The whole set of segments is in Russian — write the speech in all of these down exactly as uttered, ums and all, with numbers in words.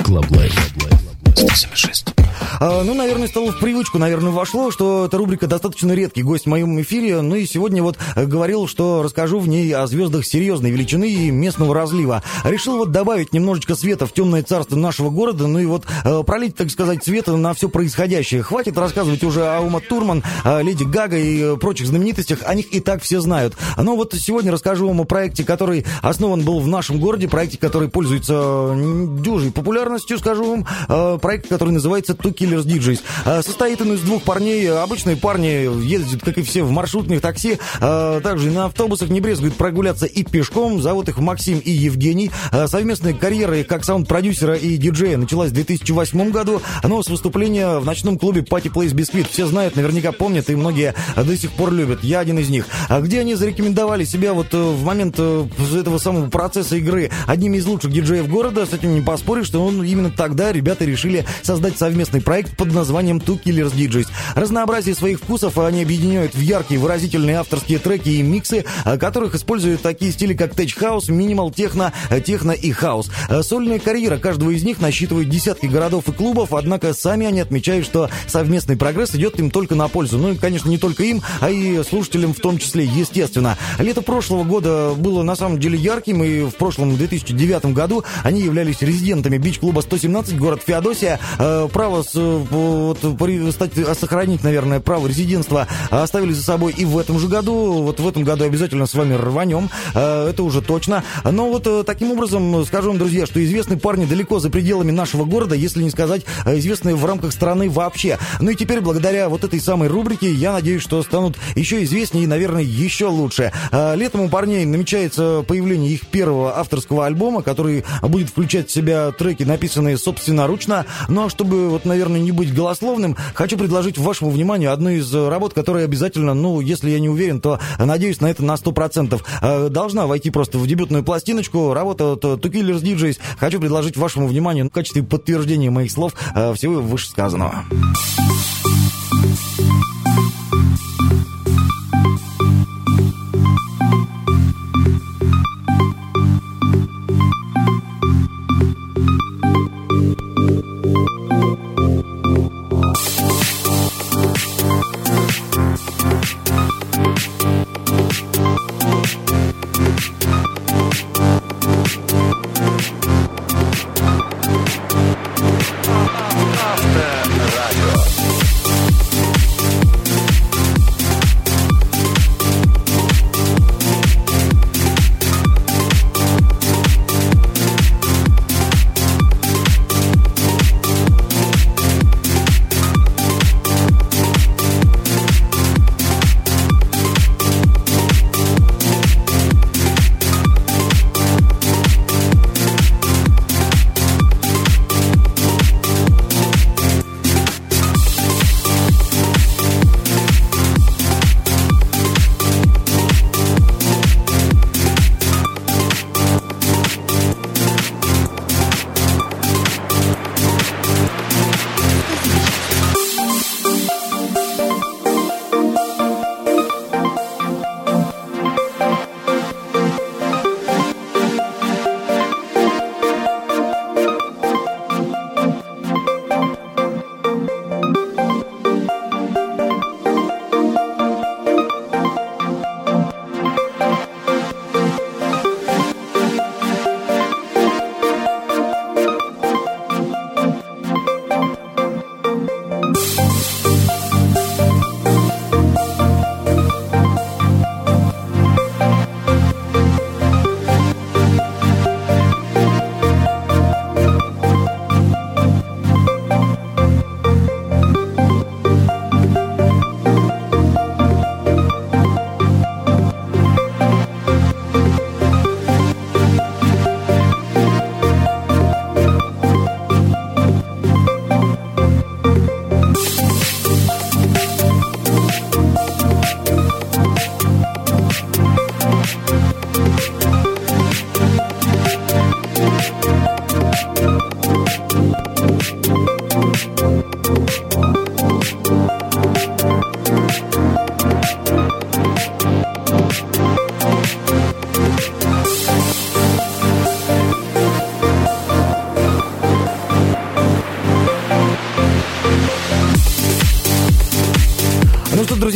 Club Life сто семь и шесть. А, ну, наверное, стало в привычку, наверное, вошло, что эта рубрика достаточно редкий гость в моем эфире. Ну и сегодня вот говорил, что расскажу в ней о звездах серьезной величины и местного разлива. Решил вот добавить немножечко света в темное царство нашего города, ну и вот э, пролить, так сказать, света на все происходящее. Хватит рассказывать уже о Ума Турман, о Леди Гага и прочих знаменитостях, о них и так все знают. Но вот сегодня расскажу вам о проекте, который основан был в нашем городе, проекте, который пользуется дюжей популярностью, скажу вам, э, проект, который называется Two Killers ди джей. Состоит он из двух парней. Обычные парни ездят, как и все, в маршрутных такси, также на автобусах, не брезгуют прогуляться и пешком. Зовут их Максим и Евгений. Совместная карьера их как саунд-продюсера и диджея началась в две тысячи восьмом году, но с выступления в ночном клубе Party Place Biscuit. Все знают, наверняка помнят, и многие до сих пор любят. Я один из них. А где они зарекомендовали себя вот в момент этого самого процесса игры одними из лучших диджеев города, с этим не поспоришь, что он именно тогда ребята решили создать совместный проект под названием Two Killers ди джей. Разнообразие своих вкусов они объединяют в яркие, выразительные авторские треки и миксы, которых используют такие стили, как Tech House, Minimal Techno, Техно и House. Сольная карьера каждого из них насчитывает десятки городов и клубов, однако сами они отмечают, что совместный прогресс идет им только на пользу. Ну и, конечно, не только им, а и слушателям в том числе, естественно. Лето прошлого года было на самом деле ярким, и в прошлом две тысячи девятом году они являлись резидентами бич-клуба сто семнадцать, город Феодосия. Право с вот, стать, сохранить, наверное, право резидентства оставили за собой и в этом же году. Вот в этом году обязательно с вами рванем, это уже точно. Но вот таким образом скажу вам, друзья, что известны парни далеко за пределами нашего города, если не сказать известные в рамках страны вообще. Ну и теперь, благодаря вот этой самой рубрике, я надеюсь, что станут еще известнее и, наверное, еще лучше. Летом у парней намечается появление их первого авторского альбома, который будет включать в себя треки, написанные собственноручно. Ну а чтобы, вот, наверное, не быть голословным, хочу предложить вашему вниманию одну из работ, которая обязательно, ну, если я не уверен, то надеюсь на это на сто процентов, должна войти просто в дебютную пластиночку. Работа от Two Killers ди джей хочу предложить вашему вниманию в качестве подтверждения моих слов всего вышесказанного.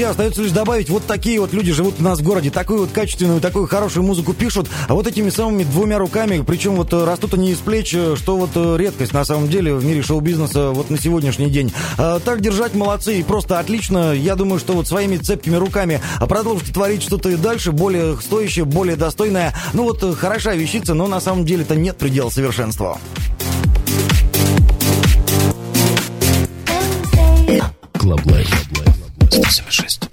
друзья, остается лишь добавить, вот такие вот люди живут у нас в городе, такую вот качественную, такую хорошую музыку пишут, а вот этими самыми двумя руками, причем вот растут они из плеч, что вот редкость на самом деле в мире шоу-бизнеса вот на сегодняшний день. А, так держать, молодцы, и просто отлично. Я думаю, что вот своими цепкими руками продолжите творить что-то и дальше, более стоящее, более достойное. Ну вот хороша вещица, но на самом деле-то нет предела совершенства. Клаб Лайф сто семьдесят шесть.